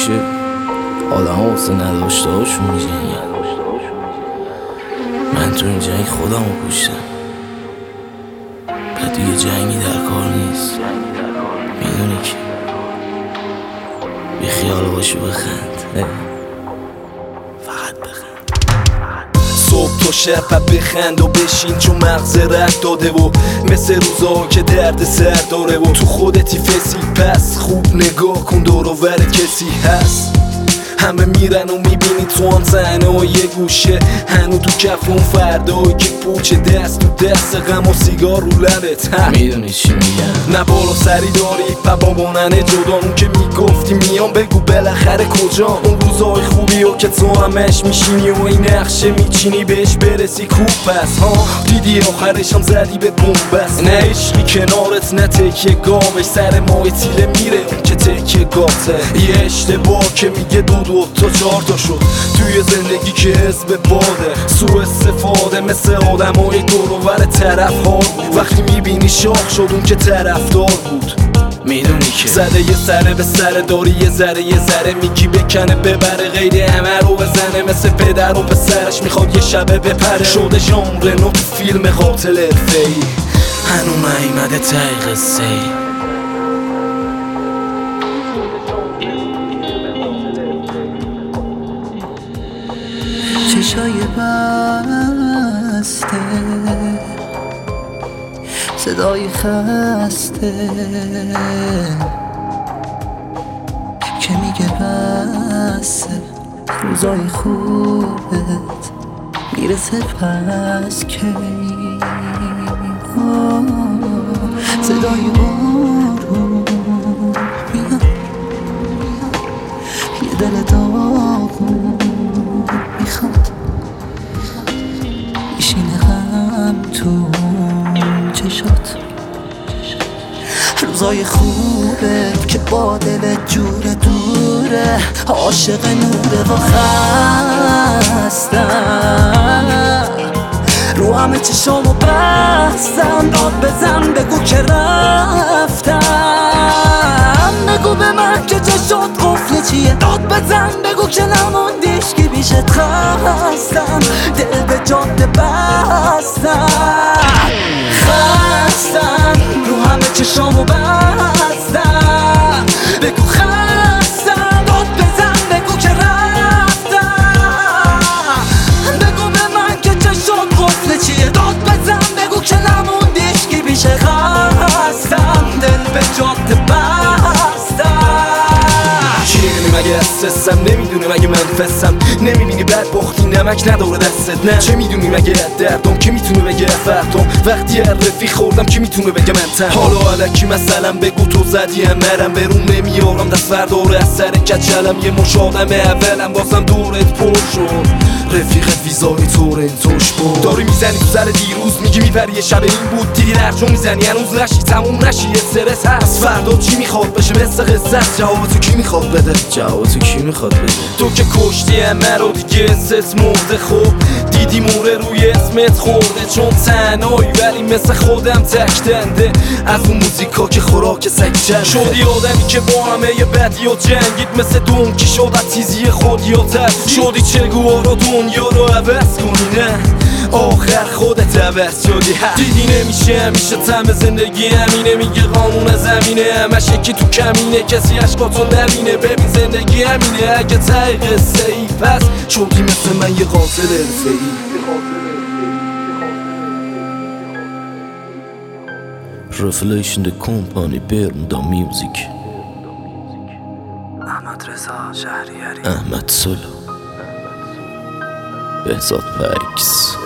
همیشه آدم ها واسه نداشته هاشون میجنگن. من تو این جنگ خودم رو کشتم و دیگه جنگی در کار نیست. میدونی که بی خیال باشی بخند، فقط بخند. صبح تا شب بخند و بشین چون مغز رد داده و مثل روزا که درد سر داره و تو خودتی فسی. پس خوب نگاه کن دور و ور کسی هست. همه میرن و میبینی تو هم صحنه و یه گوشه هنو تو کف اون فردایی که پوچه دست تو دست غم و سیگار رو لبت. میدونی چی میگم؟ نه بالا سری داری و باباننه جدا. اون که میگفتی میام بگو بالاخره کجا. اون روزای خوبی و که تو همش میشینی و این نقشه میچینی بهش برسی خوب. پس ها دیدی آخرش هم زدی به بومبست. نه عشقی کنارت نه تکیه گاوش سر ماه تیره میره اون که تکیه گاته. یه اشتباه که میگه دو تا چهار تا شد توی زندگی که حزب باده. سوء استفاده مثل آدمای دور و ور طرف ها بود. وقتی میبینی شاخ شد اون که طرفدار بود. میدونی که زده یه سره به سر داری یه ذره میگی بکنه ببره غیر همه رو بزنه. مثل پدر و پسرش میخواد یه شبه بپره. شده ژانر نو تو فیلم قاتل حرفه‌ای. هنو نیومده ته قصه ای. چشای بسته صدای خسته که میگه بسه روزای خوبت میرسه پس کی. صدای آروم میاد یه دل داغون میخواد میشینه هم تو چشات. روزای خوبه که با دل جور دوره عاشق نوره و خستم. رو همه چشامو بستم داد بزن بگو که رفتم. بگو به من که چشات قفل چیه. داد بزن بگو که نموندیش که بیشت خستم. دل به جاده بستم خستم. رو همه چشامو بستم بگو خستم. داد بزن بگو که رفتم. بگو به من که چشات قفل چیه. داد بزن بگو که نموندیش که بیشه خستم. دل به جاده مگه استرسم نمیدونه مگه من فسم. نمیبینی بدبختی نمک نداره دستت. نه چه میدونی مگه دردم که میتونه بگه فردم. وقتی هر رفی خوردم که میتونه بگه من تن. حالا علکی مثلا بگو تو زدی مرم برون نمیارم دست فرداره از سر کچلم. یه مش آدم اولم بازم دورت پر شد. رفیقت ویزای تورنتوش بود. داری میزنی تو سر دیروز میگی میپری یه شب این بود. دیدی درجا میزنی هنوز نشی تموم نشی استرس هست. فردا چی میخواد بشه مثل قصه. جواب تو کی میخواد بده؟ جواب تو کی میخواد بده؟ تو که کشتی همه رو دیگه اسس مرده. خوب دیدی موره روی اسمت خورده. چون تنهایی ولی مثل خودم تک دنده. از اون موزیکا که خوراک سگ چنده. شدی آدمی که با همه یه بدی و جنگید. مثل دونکی شد از تیزی خودی و ترسی. شدی چگوارا دنیا رو عوض کنی. نه آخر خودت عوض شدی. دیدی نمیشه همیشه طعم زندگی همینه. میگه قانون زمینه همش یکی تو کمینه. کسی عشقاتو نبینه. ببین زندگی همینه. اگه ته قصه ای پس شدی مثل من یه قاتل حرفه‌ای. Revelation the company Bermuda Music. احمد رضا شهریاری. احمد سلو بهزاد پکس.